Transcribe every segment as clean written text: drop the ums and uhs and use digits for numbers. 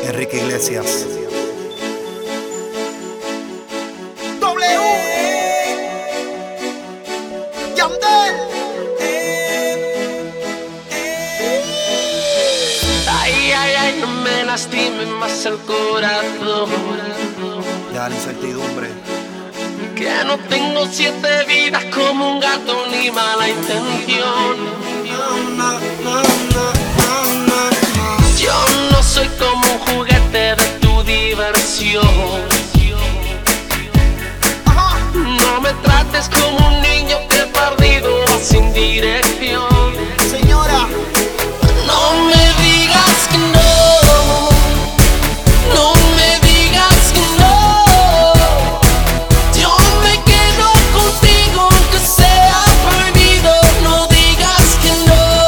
Enrique Iglesias. W. Yandel. Ay, ay, ay, no me lastimes más el corazón. Ya la incertidumbre. Que no tengo 7 vidas como un gato ni mala intención. Yo no soy como un juguete de tu diversión. No me trates como un niño que perdido va sin dirección. Señora, No me digas que no, no me digas que no. Yo me quedo contigo aunque sea prohibido. No digas que no,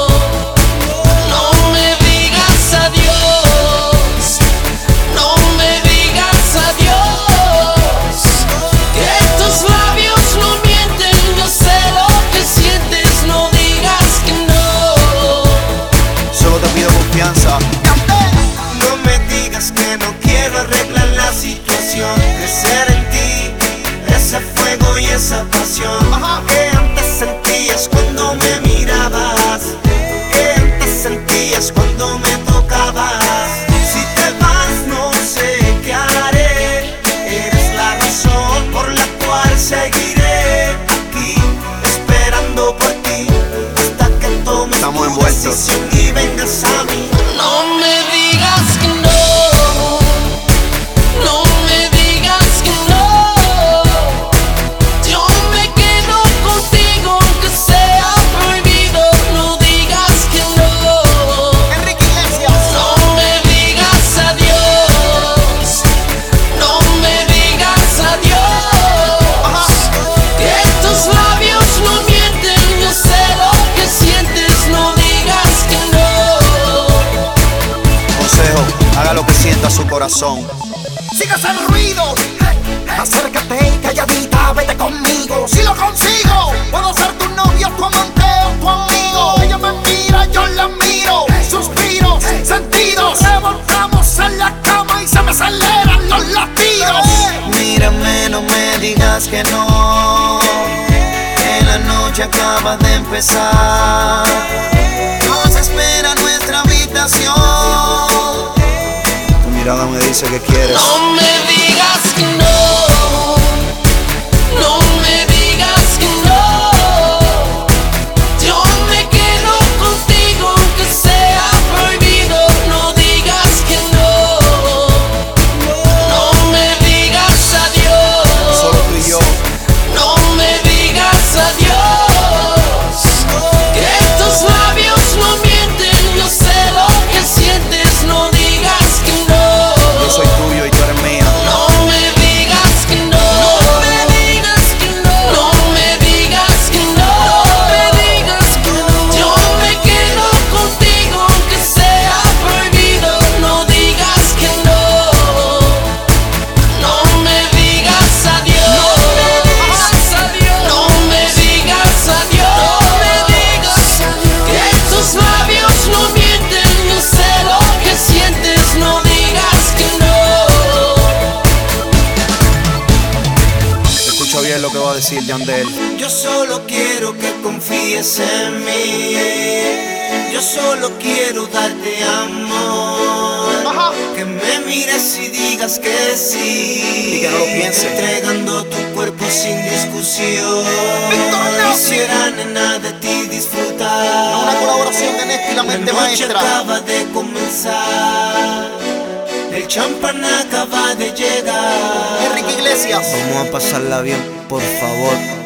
no me digas adiós, no me digas adiós. Que tus labios no mienten, yo sé lo que sientes. No digas que no. Solo te pido confianza. No me digas que no quiero arreglar la situación. Crecer en ti, ese fuego y esa pasión que antes sentías cuando me mirabas, que antes sentías cuando me tocabas. Si te vas no sé qué haré. Eres la razón por la cual seguiré aquí, esperando por ti hasta que tomes Estamos tu envueltos. decisión y vengas a mí. No me digas que no, no me digas que no. Yo me quedo contigo aunque sea prohibido. No digas que no, Enrique Iglesias. no me digas adiós, no me digas adiós. Que tus labios no mienten, yo sé lo que sientes. No digas que no. Consejo, haga lo que sienta su corazón. Sigas el ruido. Acércate y calladita, vete conmigo. Si lo consigo, puedo ser tu novio, tu amante o tu amigo. Ella me mira, yo la miro. Suspiros, sentidos. Revoltamos en la cama y se me aceleran los latidos. Mírame, no me digas que no, que la noche acaba de empezar. Nos espera nuestra habitación. Tu mirada me dice que quieres. No me digas que no, no me digas que no. Yo me quedo contigo aunque sea prohibido. No digas que no, no me digas adiós, Solo tú y yo. no me digas adiós. Que tus labios no mienten, yo sé lo que sientes. No digas que no. Yo soy tuyo y tú eres mía. No me digas que no, no me digas que no, no me digas que no, no me digas que no. Yo me quedo contigo aunque sea prohibido. No digas que no, no me digas adiós, no me digas adiós, no me digas adiós. Que tus labios no mienten, yo sé lo que sientes. No digas que no. Escucha bien lo que va a decir Yandel. Yo solo quiero que confíes en mí. Yo solo quiero darte amor. Que me mires y digas que sí. Y que no lo piense. Entregando tu cuerpo sin discusión. Quisiera, nena, de ti disfrutar. Una colaboración de Néstor y la mente La noche maestra. acaba de comenzar. El champán acaba de llegar. Enrique Iglesias. Vamos a pasarla bien, por favor.